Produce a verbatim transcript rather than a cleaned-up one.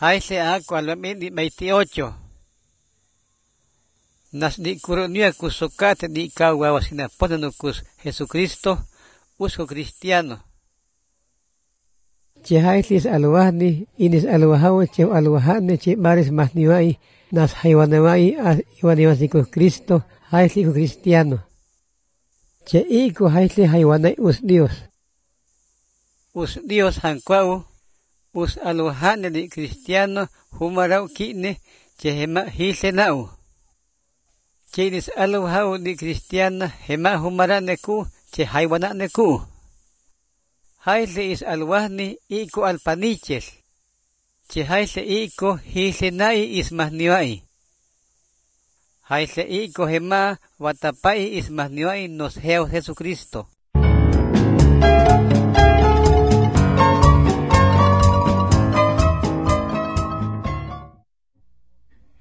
Haile ako alamin di veintiocho. Nas di kurunia kusokate di kawawa sinaponanukus Jesucristo, usko cristiano. Che hailis alwahni, inis alwahawa che alwahane che bares mahniwai, nas haywanawai as iwaniwasikus Cristo, haisliku cristiano. Che iku haisli haywanai us Dios. Us Dios hankwau, us alwahane di cristiano, humarau kine, che hema hisenau. Che inis alwahau di cristiana, hema humaraneku, che haywananeku. Haile is alwahni iko alpaniches. Che haile iko hisenai is mahniwai. Haile iko hema watapai is mahniwai nos heo Jesucristo.